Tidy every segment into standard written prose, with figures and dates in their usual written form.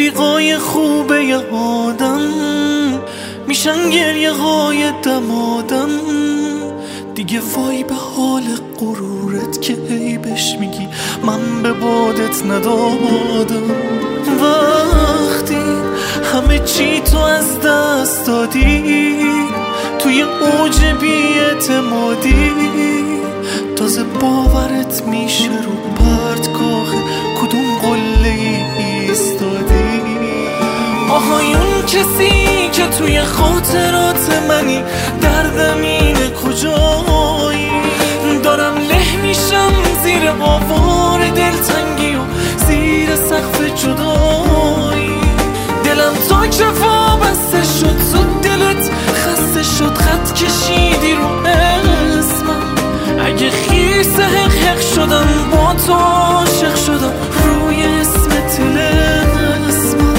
رفیقای خوبه ی آدم میشن گریه های دمادم. دیگه وای به حال غرورت که عیبش میگی من به بادت ندادم. وقتی همه چی تو از دست دادی توی اوج بی‌اعتمادی، تازه باورت میشه رو پرتگاه کدوم قله ایستادی. آهای اون کسی که توی خاطرات منی، دردم اینه کجایی؟ دارم له میشم زیر آوار دلتنگی و زیر سقف جدایی. دلم تا کفا بسته شد، زود دلت خسته شد، خط کشیدی رو اسمم. اگه خیس حق شدم با تو عاشق شدم روی اسم طلسمم.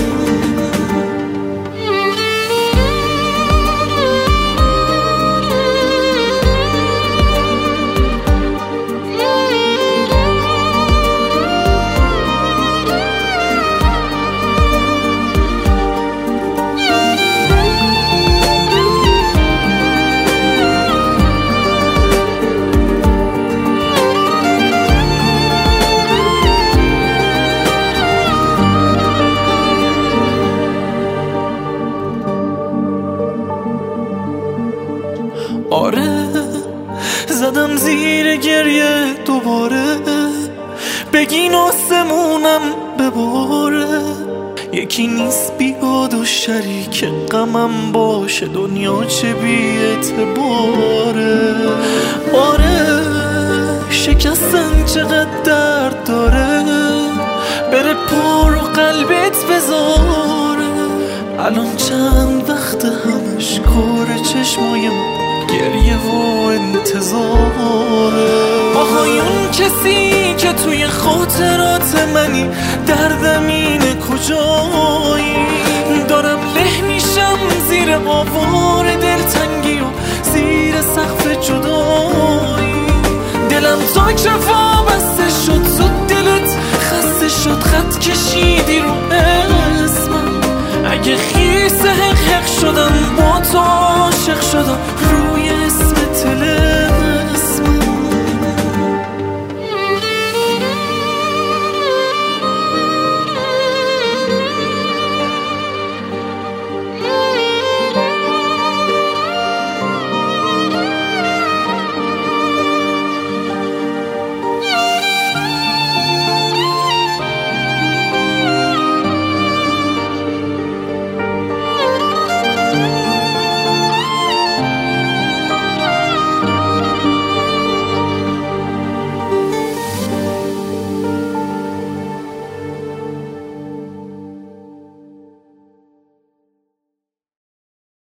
آره زدم زیر گریه دوباره، بگین آسمونم بباره. یکی نیست بیاد و شریک غمم باشه، دنیا چه بی اعتباره. آره شکستن چقدر درد داره، بره پارو قلبت بذاره. الان چند وقت همش کار چشمای من گریه و انتظاره. آهای اون کسی که توی خاطرات منی، دردم اینه کجایی؟ دارم له میشم زیر آوار دلتنگی و زیر سقف جدایی. دلم تا کفا بسته شد، زود دلت خسته شد، خط کشیدی رو